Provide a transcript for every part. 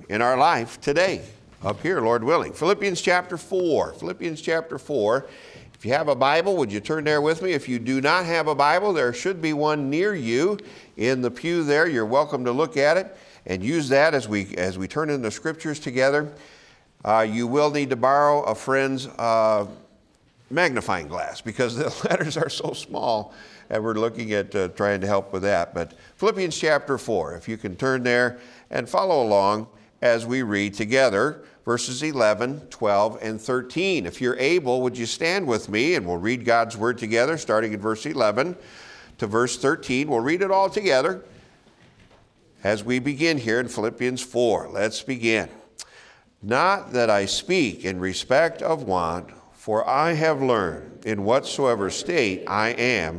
in our life today, up here, Lord willing. Philippians chapter 4. Philippians chapter 4. If you have a Bible, would you turn there with me? If you do not have a Bible, there should be one near you in the pew there. You're welcome to look at it and use that as we turn in the scriptures together. You will need to borrow a friend's magnifying glass because the letters are so small, and we're looking at trying to help with that. But Philippians chapter 4, if you can turn there and follow along as we read together verses 11, 12, and 13. If you're able, would you stand with me and we'll read God's word together, starting in verse 11 to verse 13. We'll read it all together as we begin here in Philippians 4. Let's begin. Not that I speak in respect of want, for I have learned in whatsoever state I am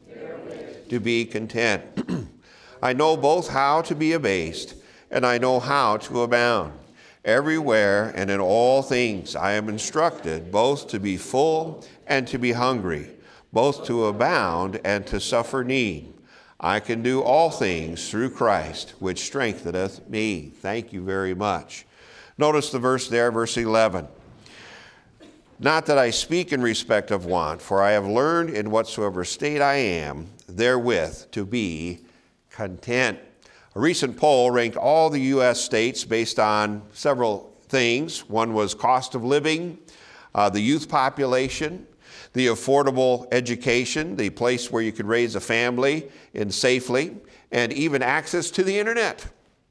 to be content. I know both how to be abased, and I know how to abound. Everywhere and in all things I am instructed both to be full and to be hungry, both to abound and to suffer need. I can do all things through Christ, which strengtheneth me. Thank you very much. Notice the verse there, verse 11. Not that I speak in respect of want, for I have learned in whatsoever state I am, therewith to be content. A recent poll ranked all the U.S. states based on several things. One was cost of living, the youth population, the affordable education, the place where you could raise a family in safely, and even access to the internet.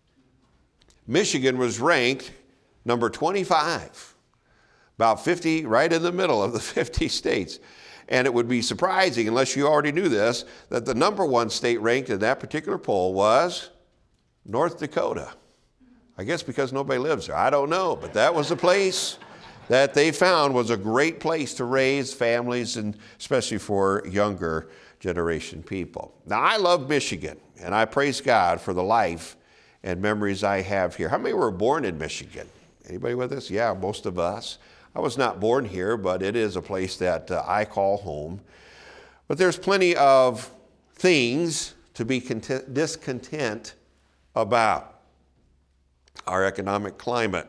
Michigan was ranked number 25, about 50, right in the middle of the 50 states. And it would be surprising, unless you already knew this, that the number one state ranked in that particular poll was North Dakota. I guess because nobody lives there. I don't know, but that was the place that they found was a great place to raise families, and especially for younger generation people. Now, I love Michigan, and I praise God for the life and memories I have here. How many were born in Michigan? Anybody with us? Yeah, most of us. I was not born here, but it is a place that I call home. But there's plenty of things to be discontent about. Our economic climate,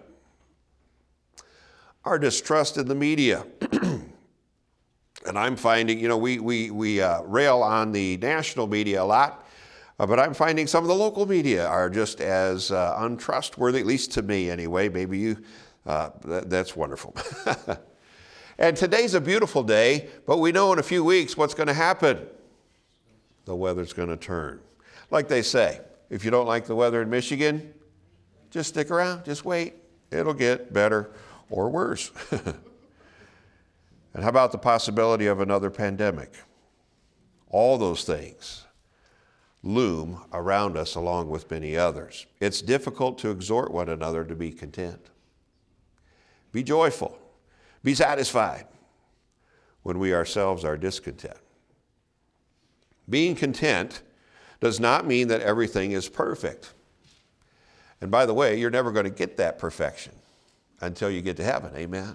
our distrust in the media. And I'm finding, we rail on the national media a lot, but I'm finding some of the local media are just as untrustworthy, at least to me anyway. Maybe you, that's wonderful. And today's a beautiful day, but we know in a few weeks what's going to happen. The weather's going to turn. Like they say, if you don't like the weather in Michigan, just stick around, just wait. It'll get better or worse. And how about the possibility of another pandemic? All those things loom around us along with many others. It's difficult to exhort one another to be content. Be joyful. Be satisfied when we ourselves are discontent. Being content does not mean that everything is perfect. And by the way, you're never going to get that perfection until you get to heaven. Amen?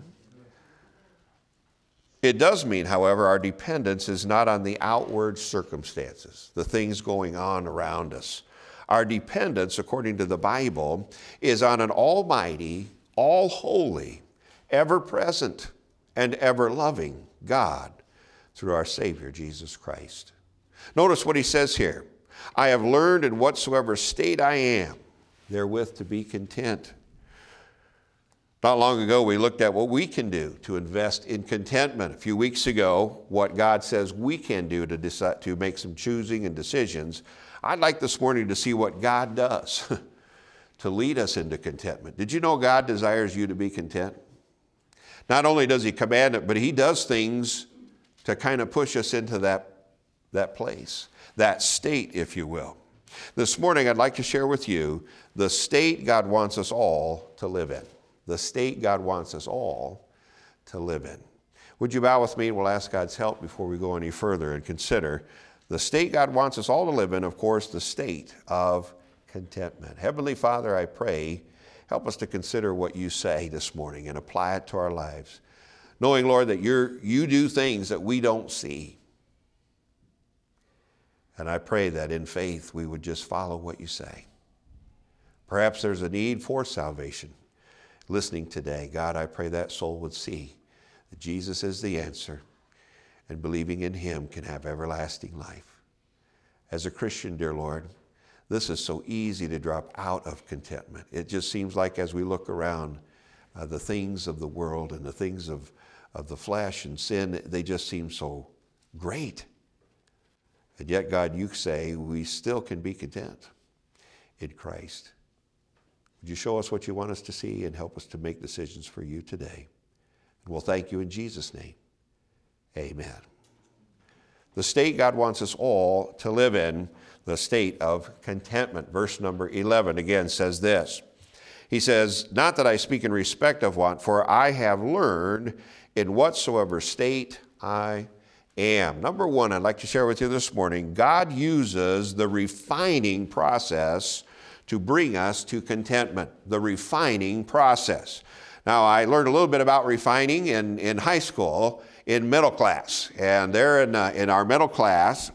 It does mean, however, our dependence is not on the outward circumstances, the things going on around us. Our dependence, according to the Bible, is on an almighty, all-holy, ever-present, and ever-loving God through our Savior, Jesus Christ. Notice what he says here. I have learned in whatsoever state I am, therewith to be content. Not long ago, we looked at what we can do to invest in contentment. A few weeks ago, what God says we can do to decide to make some choosing and decisions. I'd like this morning to see what God does to lead us into contentment. Did you know God desires you to be content? Not only does he command it, but he does things to kind of push us into that place, that state, if you will. This morning, I'd like to share with you the state God wants us all to live in. The state God wants us all to live in. Would you bow with me and we'll ask God's help before we go any further and consider the state God wants us all to live in, of course, the state of contentment. Heavenly Father, I pray, help us to consider what you say this morning and apply it to our lives. Knowing, Lord, that you do things that we don't see. And I pray that in faith we would just follow what you say. Perhaps there's a need for salvation. Listening today, God, I pray that soul would see that Jesus is the answer, and believing in him can have everlasting life. As a Christian, dear Lord, this is so easy to drop out of contentment. It just seems like as we look around, the things of the world and the things of the flesh and sin, they just seem so great. And yet, God, you say we still can be content in Christ. Would you show us what you want us to see and help us to make decisions for you today? And we'll thank you in Jesus' name. Amen. The state God wants us all to live in, the state of contentment. Verse number 11 again says this. He says, not that I speak in respect of want, for I have learned in whatsoever state I am. Number one, I'd like to share with you this morning, God uses the refining process to bring us to contentment. The refining process. Now, I learned a little bit about refining in high school in middle class. And there in our middle class,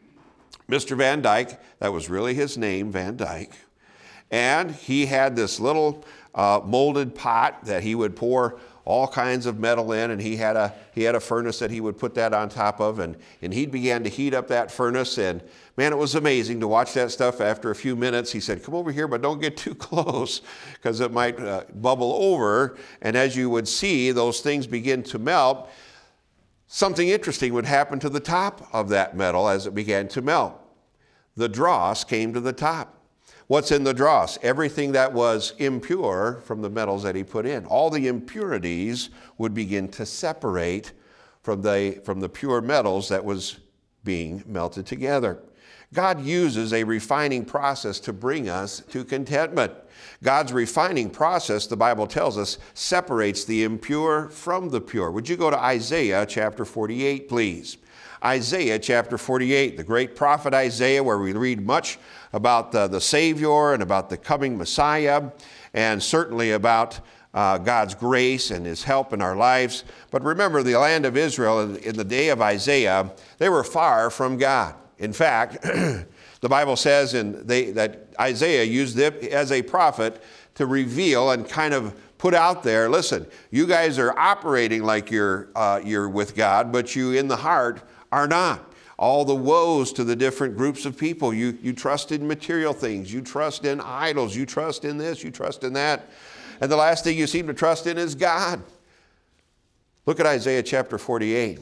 Mr. Van Dyke, that was really his name, Van Dyke, and he had this little molded pot that he would pour all kinds of metal in, and he had a furnace that he would put that on top of, and he began to heat up that furnace, and man, it was amazing to watch that stuff. After a few minutes, he said, come over here, but don't get too close, because it might bubble over, and as you would see, those things begin to melt. Something interesting would happen to the top of that metal as it began to melt. The dross came to the top. What's in the dross? Everything that was impure from the metals that he put in. All the impurities would begin to separate from the pure metals that was being melted together. God uses a refining process to bring us to contentment. God's refining process, the Bible tells us, separates the impure from the pure. Would you go to Isaiah chapter 48, please? Isaiah chapter 48, the great prophet Isaiah, where we read much about the Savior and about the coming Messiah, and certainly about God's grace and his help in our lives. But remember, the land of Israel in the day of Isaiah, they were far from God. In fact, the Bible says that Isaiah used it as a prophet to reveal and kind of put out there, listen, you guys are operating like you're with God, but you in the heart are not. All the woes to the different groups of people. You trust in material things. You trust in idols. You trust in this. You trust in that. And the last thing you seem to trust in is God. Look at Isaiah chapter 48.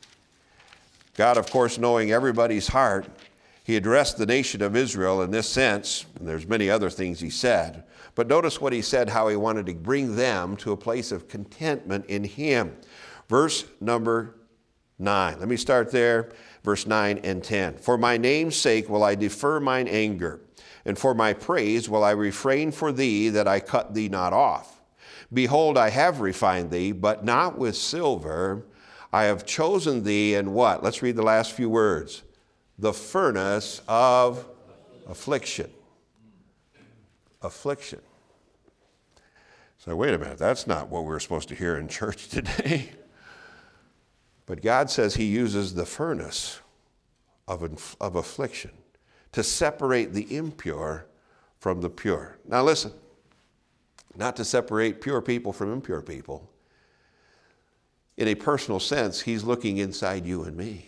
God, of course, knowing everybody's heart, he addressed the nation of Israel in this sense, and there's many other things he said. But notice what he said, how he wanted to bring them to a place of contentment in him. Verse number 9. Let me start there, verse 9 and 10. For my name's sake will I defer mine anger, and for my praise will I refrain for thee, that I cut thee not off. Behold, I have refined thee, but not with silver. I have chosen thee in what? Let's read the last few words. The furnace of affliction. Affliction. So wait a minute, that's not what we're supposed to hear in church today. But God says he uses the furnace of affliction to separate the impure from the pure. Now listen, not to separate pure people from impure people. In a personal sense, he's looking inside you and me.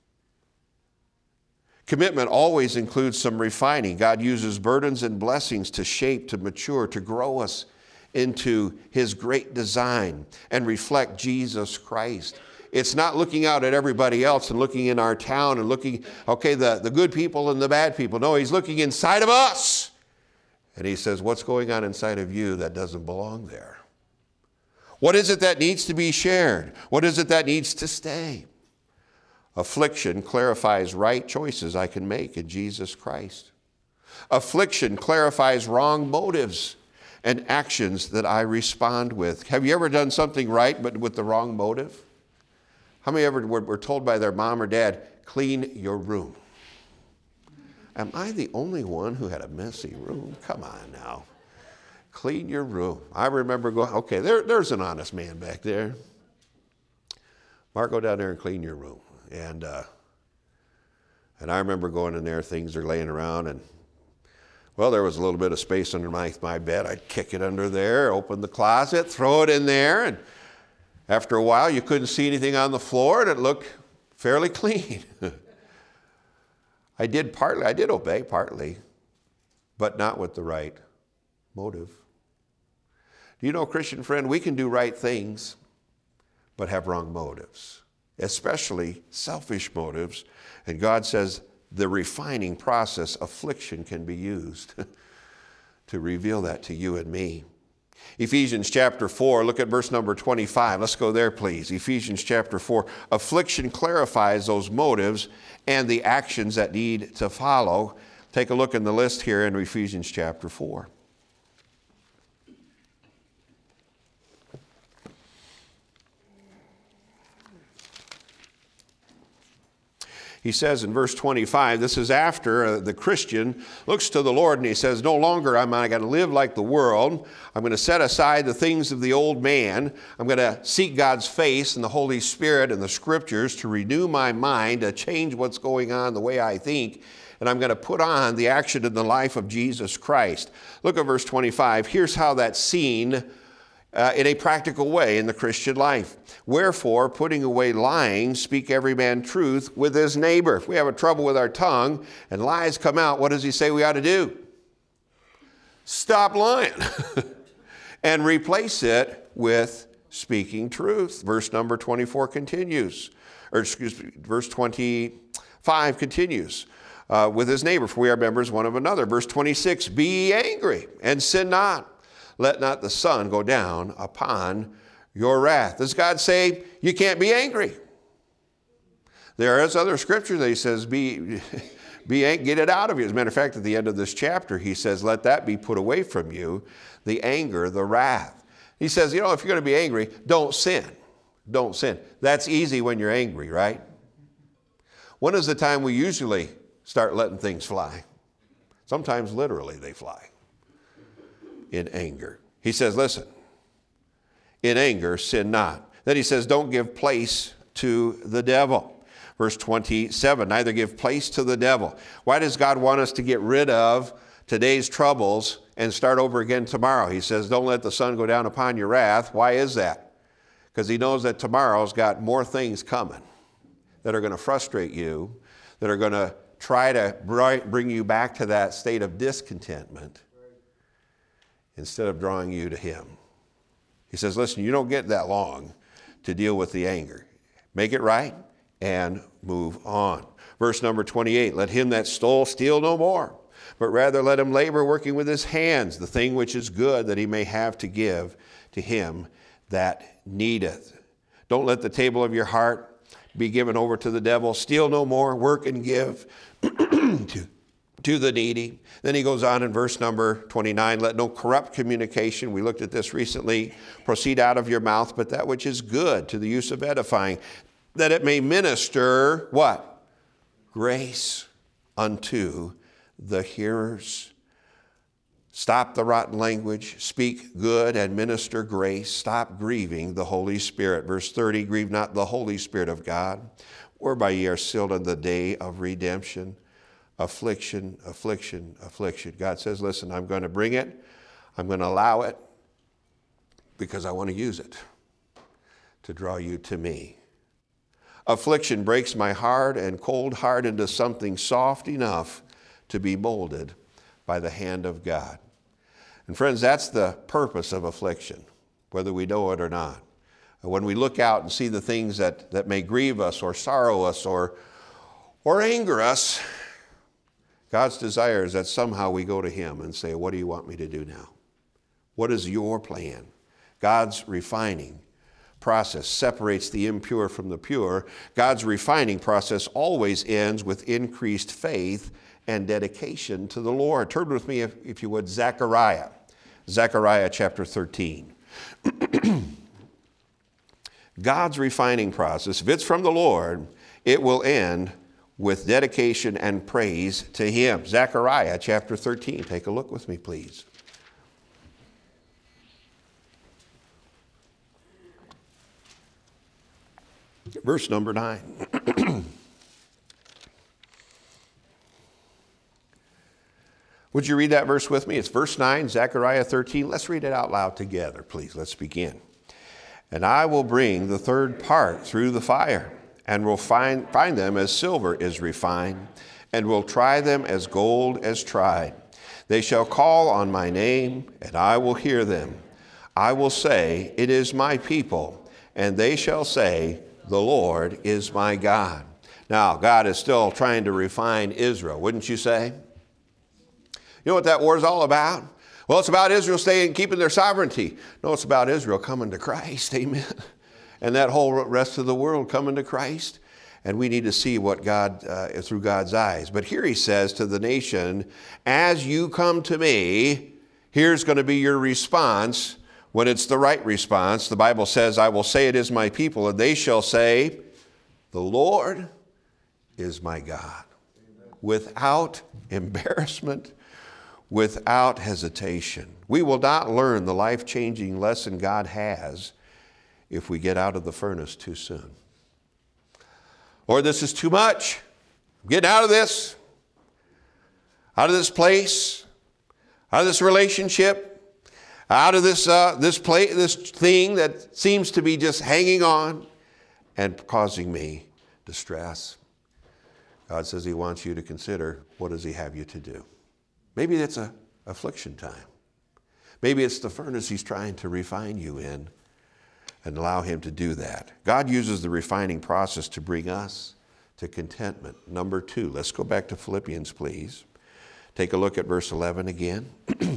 Commitment always includes some refining. God uses burdens and blessings to shape, to mature, to grow us into his great design and reflect Jesus Christ. It's not looking out at everybody else and looking in our town and looking, okay, the good people and the bad people. No, he's looking inside of us. And he says, what's going on inside of you that doesn't belong there? What is it that needs to be shared? What is it that needs to stay? Affliction clarifies right choices I can make in Jesus Christ. Affliction clarifies wrong motives and actions that I respond with. Have you ever done something right but with the wrong motive? How many ever were told by their mom or dad, clean your room? Am I the only one who had a messy room? Come on now. Clean your room. I remember going, okay, there's an honest man back there. Mark, go down there and clean your room. And I remember going in there, things are laying around, and Well, there was a little bit of space underneath my bed. I'd kick it under there, open the closet, throw it in there, and after a while you couldn't see anything on the floor and it looked fairly clean. I did obey partly, but not with the right motive. Do you know, Christian friend, we can do right things, but have wrong motives, especially selfish motives. And God says the refining process, affliction, can be used to reveal that to you and me. Ephesians chapter 4, look at verse number 25. Let's go there, please. Ephesians chapter 4. Affliction clarifies those motives and the actions that need to follow. Take a look in the list here in Ephesians chapter 4. He says in verse 25, this is after the Christian looks to the Lord and he says, no longer am I going to live like the world. I'm going to set aside the things of the old man. I'm going to seek God's face and the Holy Spirit and the Scriptures to renew my mind, to change what's going on, the way I think. And I'm going to put on the action in the life of Jesus Christ. Look at verse 25. Here's how that's seen in a practical way in the Christian life. Wherefore, putting away lying, speak every man truth with his neighbor. If we have a trouble with our tongue and lies come out, what does he say we ought to do? Stop lying and replace it with speaking truth. Verse number 24 continues, verse 25 continues. With his neighbor, for we are members one of another. Verse 26, be ye angry and sin not. Let not the sun go down upon your wrath. Does God say you can't be angry? There is other scripture that he says, get it out of you. As a matter of fact, at the end of this chapter, he says, let that be put away from you, the anger, the wrath. He says, if you're going to be angry, don't sin. Don't sin. That's easy when you're angry, right? When is the time we usually start letting things fly? Sometimes literally they fly. In anger. He says, listen, in anger, sin not. Then he says, don't give place to the devil. Verse 27, neither give place to the devil. Why does God want us to get rid of today's troubles and start over again tomorrow? He says, don't let the sun go down upon your wrath. Why is that? Because he knows that tomorrow's got more things coming that are going to frustrate you, that are going to try to bring you back to that state of discontentment, instead of drawing you to him. He says, listen, you don't get that long to deal with the anger. Make it right and move on. Verse number 28, let him that stole steal no more, but rather let him labor working with his hands, the thing which is good, that he may have to give to him that needeth. Don't let the table of your heart be given over to the devil. Steal no more, work and give to the needy. Then he goes on in verse number 29, let no corrupt communication, we looked at this recently, proceed out of your mouth, but that which is good to the use of edifying, that it may minister, what? Grace unto the hearers. Stop the rotten language, speak good and minister grace. Stop grieving the Holy Spirit. Verse 30, grieve not the Holy Spirit of God, whereby ye are sealed in the day of redemption. Affliction, affliction, affliction. God says, listen, I'm going to bring it. I'm going to allow it because I want to use it to draw you to me. Affliction breaks my hard and cold heart into something soft enough to be molded by the hand of God. And friends, that's the purpose of affliction, whether we know it or not. When we look out and see the things that may grieve us or sorrow us or anger us, God's desire is that somehow we go to him and say, what do you want me to do now? What is your plan? God's refining process separates the impure from the pure. God's refining process always ends with increased faith and dedication to the Lord. Turn with me, if you would, Zechariah chapter 13. God's refining process, if it's from the Lord, it will end with dedication and praise to him. Zechariah chapter 13. Take a look with me, please. Verse number 9. Would you read that verse with me? It's verse 9, Zechariah 13. Let's read it out loud together, please. Let's begin. And I will bring the third part through the fire, and will find them as silver is refined, and will try them as gold is tried. They shall call on my name, and I will hear them. I will say, it is my people, and they shall say, the Lord is my God. Now, God is still trying to refine Israel, wouldn't you say? You know what that war is all about? Well, it's about Israel keeping their sovereignty. No, it's about Israel coming to Christ, amen? And that whole rest of the world coming to Christ. And we need to see what God, through God's eyes. But here he says to the nation, as you come to me, here's going to be your response when it's the right response. The Bible says, I will say it is my people, and they shall say, the Lord is my God. Without embarrassment, without hesitation. We will not learn the life-changing lesson God has if we get out of the furnace too soon. Lord, this is too much. I'm getting out of this place, out of this relationship, out of this thing that seems to be just hanging on and causing me distress. God says he wants you to consider, what does he have you to do? Maybe it's an affliction time. Maybe it's the furnace he's trying to refine you in, and allow him to do that. God uses the refining process to bring us to contentment. Number 2, let's go back to Philippians, please. Take a look at verse 11 again.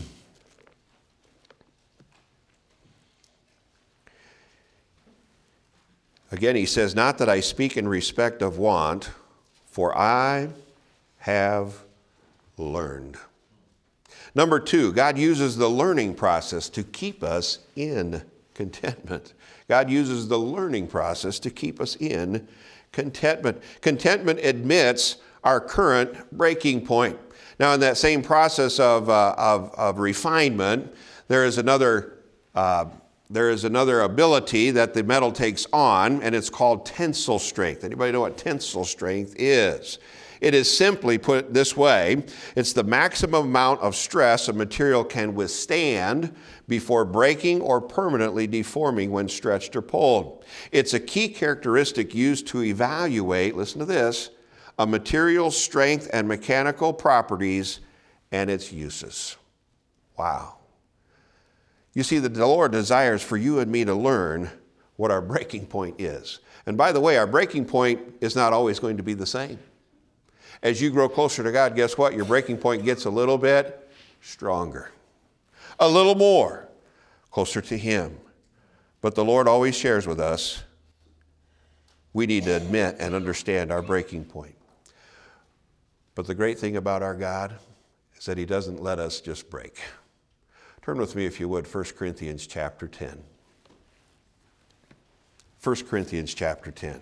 Again, he says, not that I speak in respect of want, for I have learned. Number 2, God uses the learning process to keep us in contentment. God uses the learning process to keep us in contentment. Contentment admits our current breaking point. Now, in that same process of refinement, there is another ability that the metal takes on, and it's called tensile strength. Anybody know what tensile strength is? It is simply put this way, it's the maximum amount of stress a material can withstand before breaking or permanently deforming when stretched or pulled. It's a key characteristic used to evaluate, listen to this, a material's strength and mechanical properties and its uses. Wow. You see, the Lord desires for you and me to learn what our breaking point is. And by the way, our breaking point is not always going to be the same. As you grow closer to God, guess what? Your breaking point gets a little bit stronger, a little more closer to him. But the Lord always shares with us, we need to admit and understand our breaking point. But the great thing about our God is that he doesn't let us just break. Turn with me, if you would, 1 Corinthians chapter 10. 1 Corinthians chapter 10.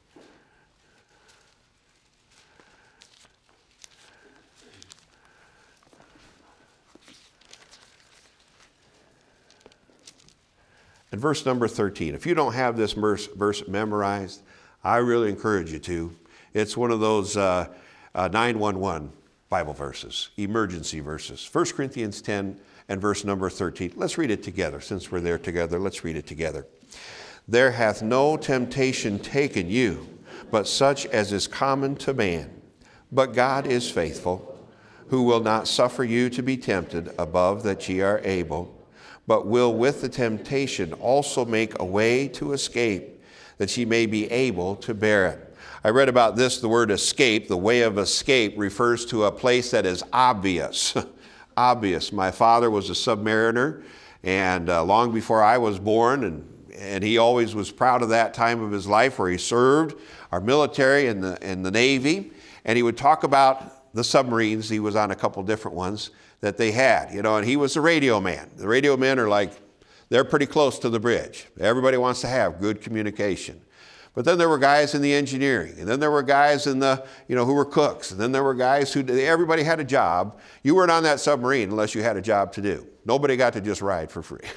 And verse number 13. If you don't have this verse memorized, I really encourage you to. It's one of those 911 Bible verses, emergency verses. 1 Corinthians 10 and verse number 13. Let's read it together. Since we're there together, let's read it together. There hath no temptation taken you, but such as is common to man. But God is faithful, who will not suffer you to be tempted above that ye are able, but will with the temptation also make a way to escape, that ye may be able to bear it. I read about this, the word escape, the way of escape refers to a place that is obvious. Obvious. My father was a submariner, and long before I was born, and he always was proud of that time of his life where he served our military in the Navy, and he would talk about the submarines. He was on a couple different ones that they had, and he was a radio man. The radio men are like, they're pretty close to the bridge. Everybody wants to have good communication. But then there were guys in the engineering, and then there were guys in the, who were cooks, and then there were guys everybody had a job. You weren't on that submarine unless you had a job to do. Nobody got to just ride for free.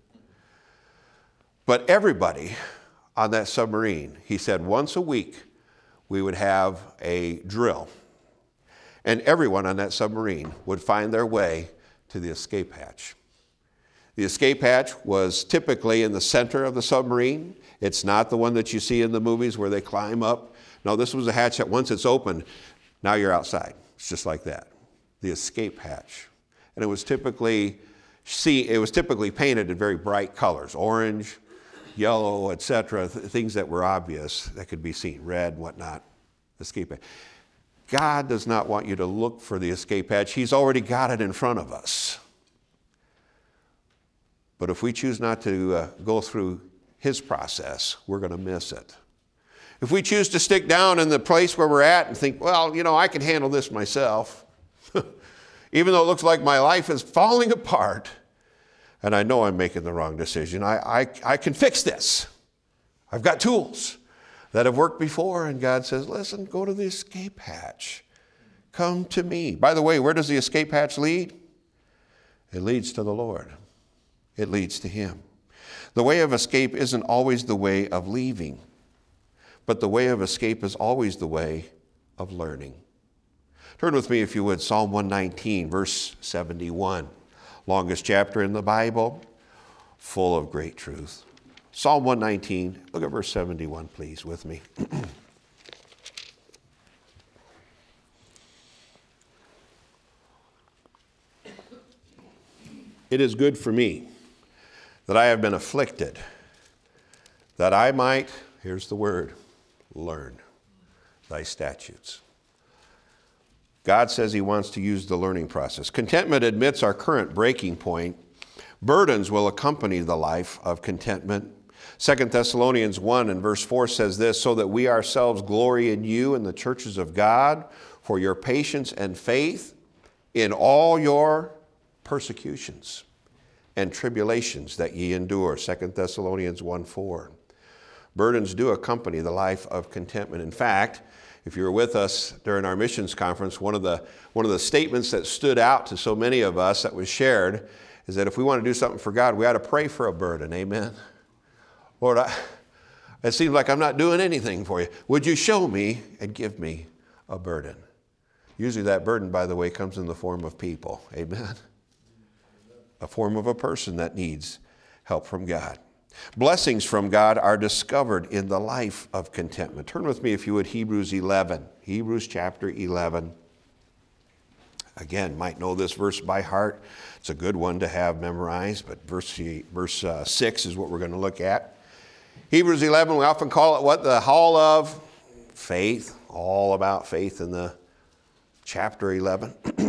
But everybody on that submarine, he said once a week, we would have a drill. And everyone on that submarine would find their way to the escape hatch. The escape hatch was typically in the center of the submarine. It's not the one that you see in the movies where they climb up. No, this was a hatch that once it's open, now you're outside. It's just like that. The escape hatch. And it was typically painted in very bright colors, orange, yellow, etc., things that were obvious that could be seen, red, whatnot. Escape hatch. God does not want you to look for the escape hatch. He's already got it in front of us. But if we choose not to go through his process, we're going to miss it. If we choose to stick down in the place where we're at and think, well, I can handle this myself, even though it looks like my life is falling apart, and I know I'm making the wrong decision, I can fix this. I've got tools that have worked before, and God says, listen, go to the escape hatch. Come to me. By the way, where does the escape hatch lead? It leads to the Lord. It leads to him. The way of escape isn't always the way of leaving, but the way of escape is always the way of learning. Turn with me, if you would, Psalm 119, verse 71. Longest chapter in the Bible, full of great truth. Psalm 119, look at verse 71, please, with me. It is good for me that I have been afflicted, that I might, here's the word, learn thy statutes. God says he wants to use the learning process. Contentment admits our current breaking point. Burdens will accompany the life of contentment. 2 Thessalonians 1 and verse 4 says this, so that we ourselves glory in you in the churches of God for your patience and faith in all your persecutions and tribulations that ye endure. 2 Thessalonians 1:4. Burdens do accompany the life of contentment. In fact, if you were with us during our missions conference, one of the statements that stood out to so many of us that was shared is that if we want to do something for God, we ought to pray for a burden. Amen. Lord, it seems like I'm not doing anything for you. Would you show me and give me a burden? Usually that burden, by the way, comes in the form of people. Amen. A form of a person that needs help from God. Blessings from God are discovered in the life of contentment. Turn with me, if you would, Hebrews 11. Hebrews chapter 11. Again, might know this verse by heart. It's a good one to have memorized, but verse 6 is what we're going to look at. Hebrews 11, we often call it what? The hall of faith. All about faith in the chapter 11.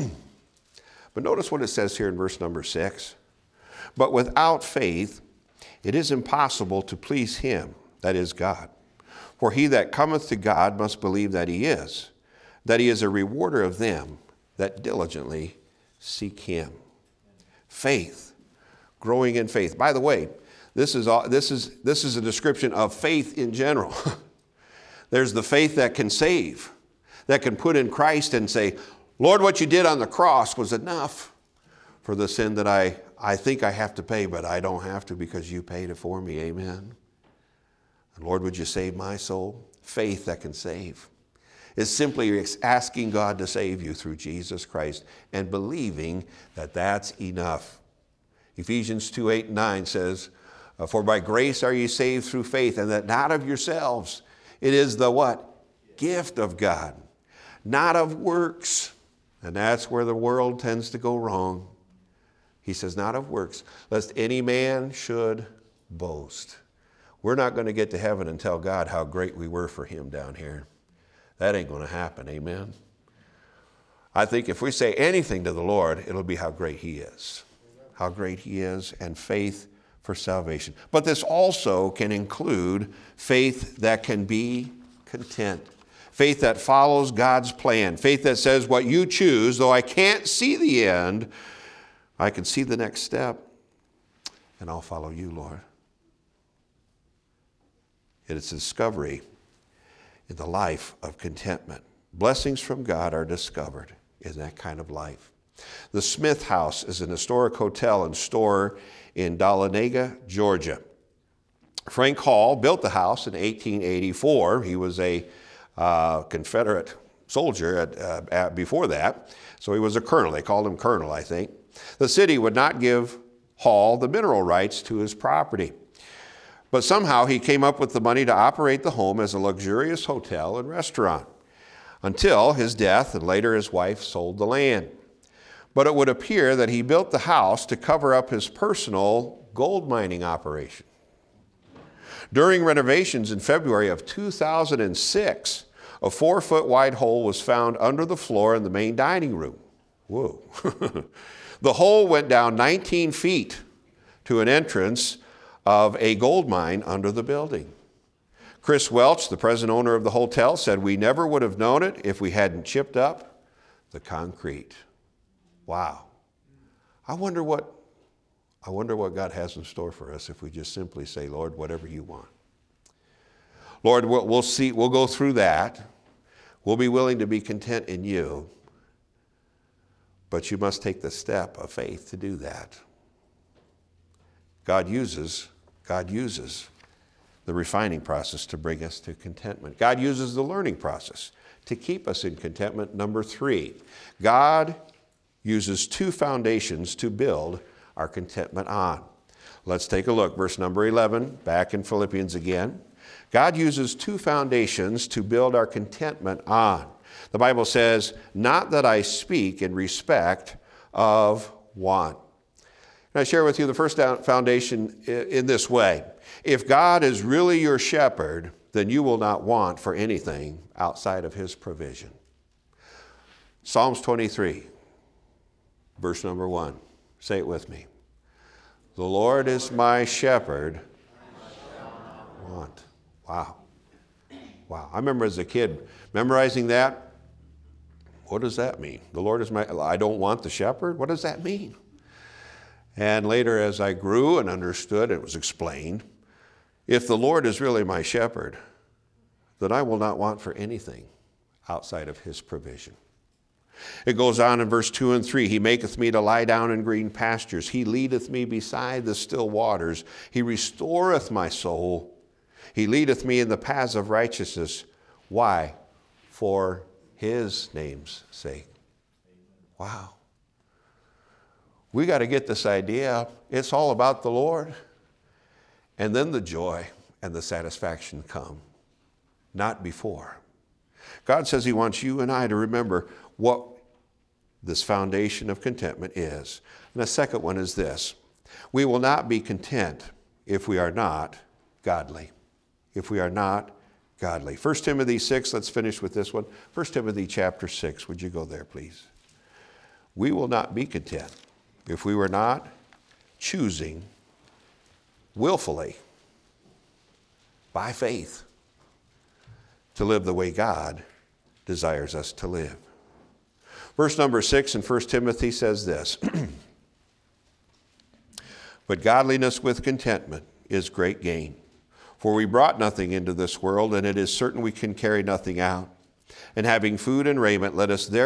But notice what it says here in verse number 6. But without faith, it is impossible to please him, that is God. For he that cometh to God must believe that he is a rewarder of them that diligently seek him. Faith, growing in faith. By the way, this is a description of faith in general. There's the faith that can save, that can put in Christ and say, Lord, what you did on the cross was enough for the sin that I think I have to pay, but I don't have to because you paid it for me. Amen. And Lord, would you save my soul? Faith that can save is simply asking God to save you through Jesus Christ and believing that that's enough. Ephesians 2:8-9 says, for by grace are ye saved through faith, and that not of yourselves. It is the what? Gift of God, not of works. And that's where the world tends to go wrong. He says, not of works, lest any man should boast. We're not going to get to heaven and tell God how great we were for him down here. That ain't going to happen, amen? I think if we say anything to the Lord, it'll be how great he is. How great he is, and faith for salvation. But this also can include faith that can be content. Faith that follows God's plan. Faith that says what you choose, though I can't see the end, I can see the next step, and I'll follow you, Lord. It is discovery in the life of contentment. Blessings from God are discovered in that kind of life. The Smith House is an historic hotel and store in Dahlonega, Georgia. Frank Hall built the house in 1884. He was a Confederate soldier before that, so he was a colonel. They called him colonel, I think. The city would not give Hall the mineral rights to his property. But somehow he came up with the money to operate the home as a luxurious hotel and restaurant until his death, and later his wife sold the land. But it would appear that he built the house to cover up his personal gold mining operation. During renovations in February of 2006, a 4-foot wide hole was found under the floor in the main dining room. Whoa. The hole went down 19 feet to an entrance of a gold mine under the building. Chris Welch, the present owner of the hotel, said, "We never would have known it if we hadn't chipped up the concrete." Wow. I wonder what God has in store for us if we just simply say, "Lord, whatever you want." Lord, we'll see, we'll go through that. We'll be willing to be content in you. But you must take the step of faith to do that. God uses the refining process to bring us to contentment. God uses the learning process to keep us in contentment. Number 3, God uses 2 foundations to build our contentment on. Let's take a look. Verse number 11, back in Philippians again. God uses 2 foundations to build our contentment on. The Bible says, "Not that I speak in respect of want." And I share with you the first foundation in this way. If God is really your shepherd, then you will not want for anything outside of his provision. Psalms 23, verse number 1. Say it with me. "The Lord is my shepherd." Want. Wow. Wow. I remember as a kid memorizing that. What does that mean? The Lord is I don't want the shepherd? What does that mean? And later as I grew and understood, it was explained, if the Lord is really my shepherd, then I will not want for anything outside of his provision. It goes on in verse 2 and 3. "He maketh me to lie down in green pastures. He leadeth me beside the still waters. He restoreth my soul. He leadeth me in the paths of righteousness." Why? "For his name's sake." Wow. We got to get this idea. It's all about the Lord. And then the joy and the satisfaction come, not before. God says he wants you and I to remember what this foundation of contentment is. And the second one is this. We will not be content if we are not godly. If we are not godly. 1 Timothy 6, let's finish with this one. 1 Timothy chapter 6, would you go there, please? We will not be content if we were not choosing willfully, by faith, to live the way God desires us to live. Verse number 6 in 1 Timothy says this, "But godliness with contentment is great gain. For we brought nothing into this world, and it is certain we can carry nothing out. And having food and raiment, let us be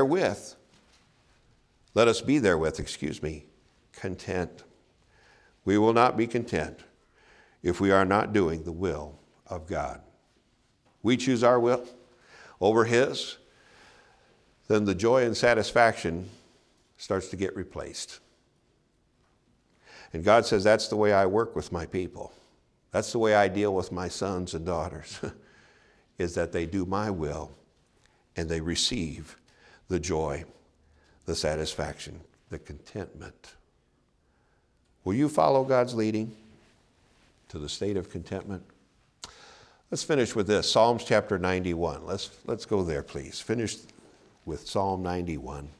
therewith, content." We will not be content if we are not doing the will of God. We choose our will over his, then the joy and satisfaction starts to get replaced. And God says, that's the way I work with my people. That's the way I deal with my sons and daughters, is that they do my will and they receive the joy, the satisfaction, the contentment. Will you follow God's leading to the state of contentment? Let's finish with this, Psalms chapter 91. Let's go there, please. Finish with Psalm 91.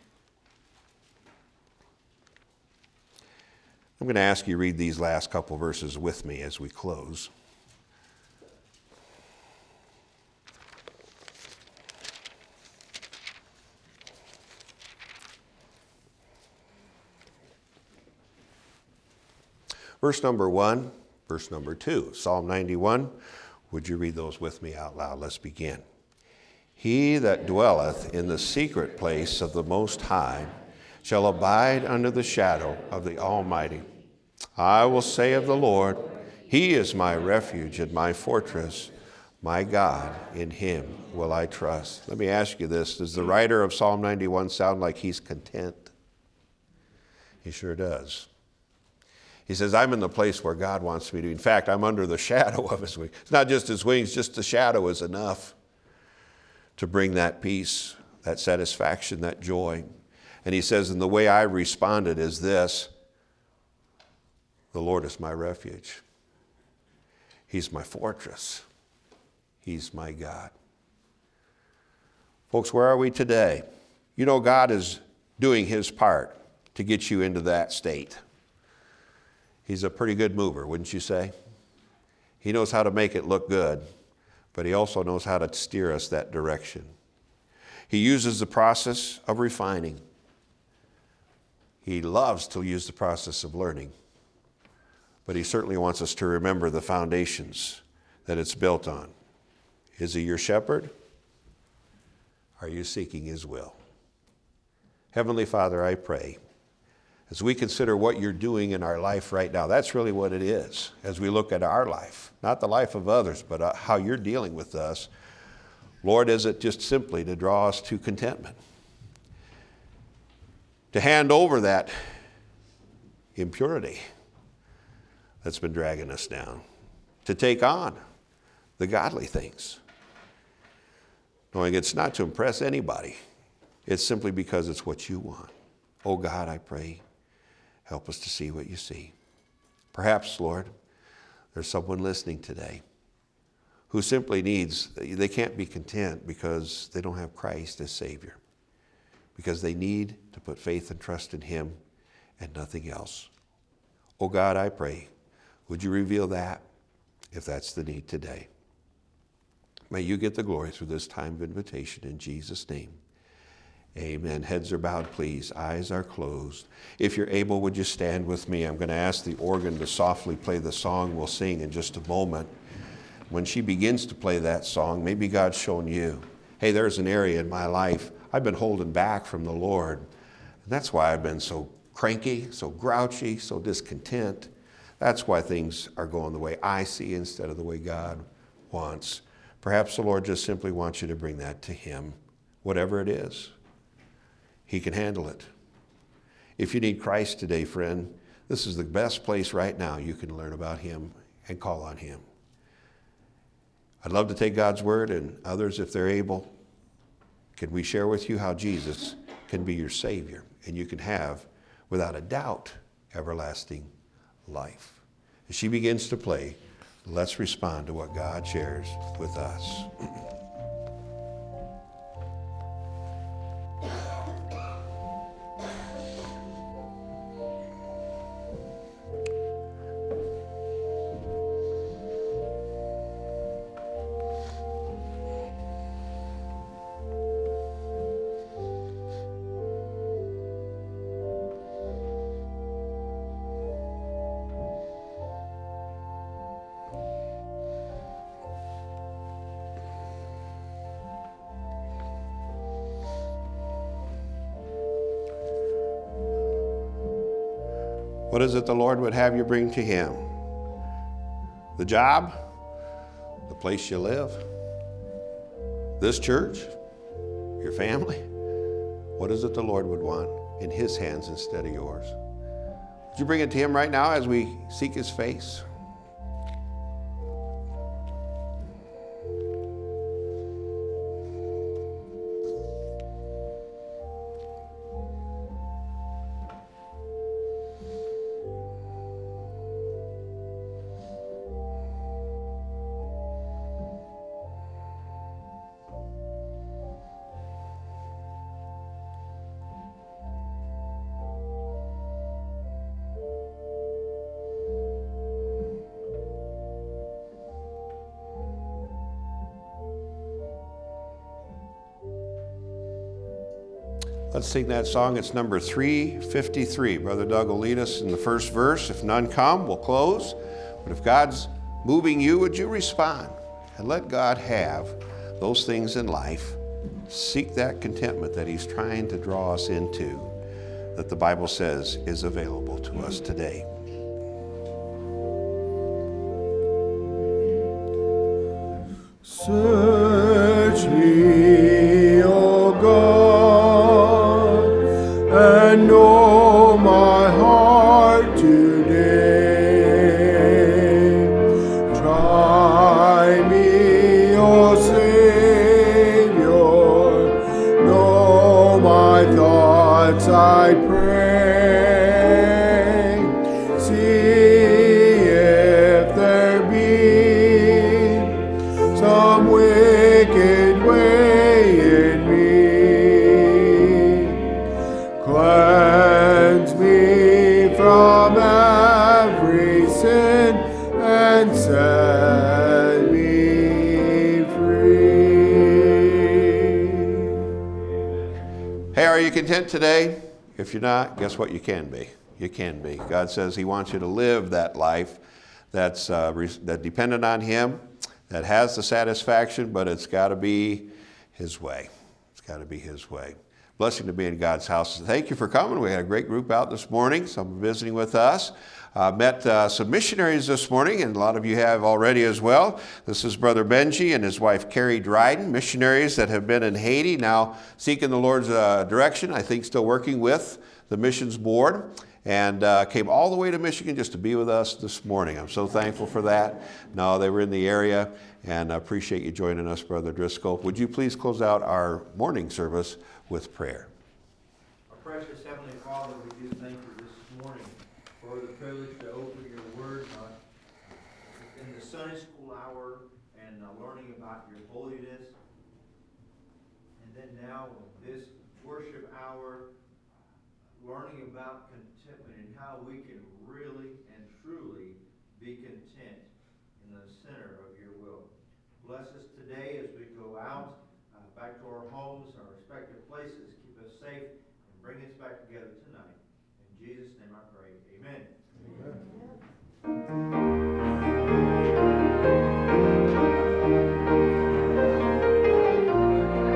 I'm going to ask you to read these last couple verses with me as we close. Verse number 1, verse number 2, Psalm 91. Would you read those with me out loud? Let's begin. "He that dwelleth in the secret place of the Most High shall abide under the shadow of the Almighty. I will say of the Lord, He is my refuge and my fortress. My God, in him will I trust. Let me ask you this. Does the writer of Psalm 91 sound like he's content? He sure does. He says, I'm in the place where God wants me to be. In fact, I'm under the shadow of his wings. It's not just his wings, just the shadow is enough to bring that peace, that satisfaction, that joy. And he says, and the way I responded is this: the Lord is my refuge. He's my fortress. He's my God. Folks, where are we today? You know, God is doing his part to get you into that state. He's a pretty good mover, wouldn't you say? He knows how to make it look good, but he also knows how to steer us that direction. He uses the process of refining. He loves to use the process of learning, but he certainly wants us to remember the foundations that it's built on. Is he your shepherd? Are you seeking his will? Heavenly Father, I pray, as we consider what you're doing in our life right now, that's really what it is. As we look at our life, not the life of others, but how you're dealing with us, Lord, is it just simply to draw us to contentment? To hand over that impurity that's been dragging us down. To take on the godly things. Knowing it's not to impress anybody. It's simply because it's what you want. Oh God, I pray, help us to see what you see. Perhaps, Lord, there's someone listening today who simply needs, they can't be content because they don't have Christ as Savior. Because they need to put faith and trust in him and nothing else. Oh God, I pray, would you reveal that if that's the need today? May you get the glory through this time of invitation in Jesus' name. Amen. Heads are bowed, please. Eyes are closed. If you're able, would you stand with me? I'm going to ask the organ to softly play the song we'll sing in just a moment. When she begins to play that song, maybe God's shown you, hey, there's an area in my life I've been holding back from the Lord. And that's why I've been so cranky, so grouchy, so discontent. That's why things are going the way I see instead of the way God wants. Perhaps the Lord just simply wants you to bring that to him, whatever it is. He can handle it. If you need Christ today, friend, this is the best place right now you can learn about him and call on him. I'd love to take God's word, and others, if they're able, can we share with you how Jesus can be your Savior and you can have, without a doubt, everlasting life. As she begins to play, let's respond to what God shares with us. What is it the Lord would have you bring to him? The job? The place you live? This church? Your family? What is it the Lord would want in his hands instead of yours? Would you bring it to him right now as we seek his face? Let's sing that song. It's number 353. Brother Doug will lead us in the first verse. If none come, we'll close. But if God's moving you, would you respond? And let God have those things in life. Seek that contentment that he's trying to draw us into, that the Bible says is available to us today. Search me, O God, and know my heart today. Try me, O Savior, know my thoughts, I pray. See if there be some wicked way in me. Cleanse me from every sin and set me free. Hey, are you content today? If you're not, guess what? You can be. You can be. God says He wants you to live that life that's dependent on Him, that has the satisfaction, but it's got to be His way. It's got to be His way. Blessing to be in God's house. Thank you for coming. We had a great group out this morning, some visiting with us. Met some missionaries this morning, and a lot of you have already as well. This is Brother Benji and his wife Carrie Dryden, missionaries that have been in Haiti, now seeking the Lord's direction, I think still working with the missions board, and came all the way to Michigan just to be with us this morning. I'm so thankful for that. No, they were in the area, and I appreciate you joining us, Brother Driscoll. Would you please close out our morning service with prayer? Our precious Heavenly Father, we do thank you this morning for the privilege to open your word in the Sunday school hour and learning about your holiness. And then now with this worship hour, learning about contentment and how we can really and truly be content in the center of your will. Bless us today as we go out back to our homes, our respective places. Keep us safe and bring us back together tonight. In Jesus'